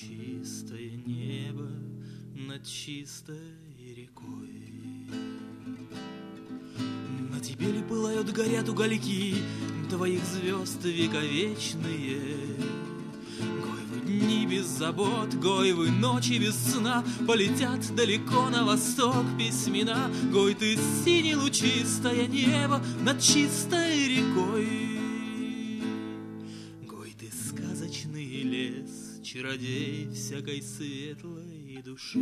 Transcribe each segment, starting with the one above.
чистое небо над чистой рекой. На тебе ли пылают, горят угольки твоих звезд вековечные? Гой вы дни без забот, гой вы ночи без сна, полетят далеко на восток письмена. Гой ты сине лучистое небо над чистой рекой. Гой ты сказочный лес, чародей всякой светлой души.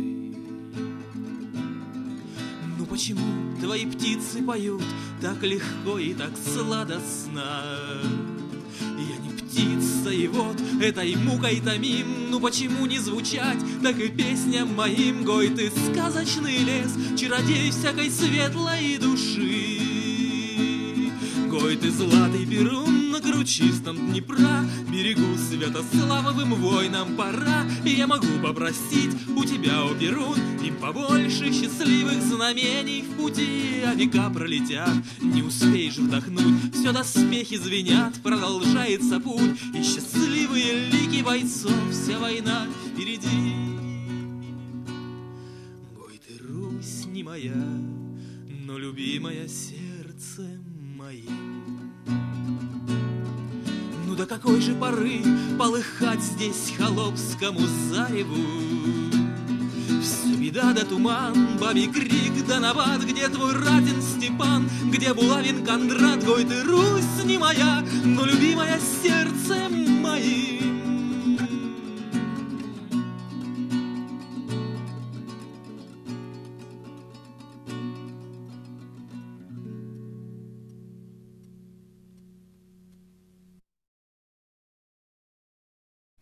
Ну почему твои птицы поют так легко и так сладостно? Я не птица, и вот этой мукой томим. Ну почему не звучать так и песням моим? Гой ты сказочный лес, чародей всякой светлой души. Гой ты златый перун на кручистом Днепра, берегу святославовым воинам пора. И я могу попросить у тебя, о Перун, им побольше счастливых знамений в пути. А века пролетят, не успеешь вдохнуть, все доспехи звенят, продолжается путь. И счастливые лики бойцов, вся война впереди. Гой ты, Русь не моя, но любимая сердцем моим. Ну до какой же поры полыхать здесь холопскому зареву? Все беда да туман, бабий крик да набат. Где твой Радин Степан, где Булавин Кондрат? Гой ты, Русь не моя, но любимая сердцем моим.